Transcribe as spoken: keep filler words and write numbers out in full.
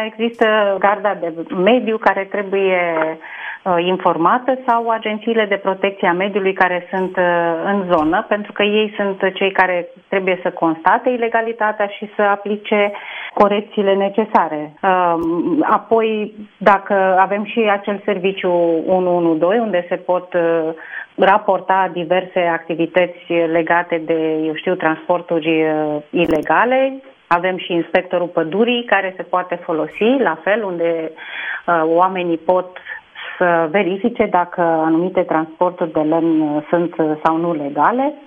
există garda de mediu care trebuie informată sau agențiile de protecție a mediului care sunt în zonă, pentru că ei sunt cei care trebuie să constate ilegalitatea și să aplice corecțiile necesare. Apoi, dacă avem și acel serviciu unu unu doi, unde se pot raporta diverse activități legate de, eu știu, transporturi ilegale, avem și inspectorul pădurii care se poate folosi, la fel, unde oamenii pot să verifice dacă anumite transporturi de lemn sunt sau nu legale.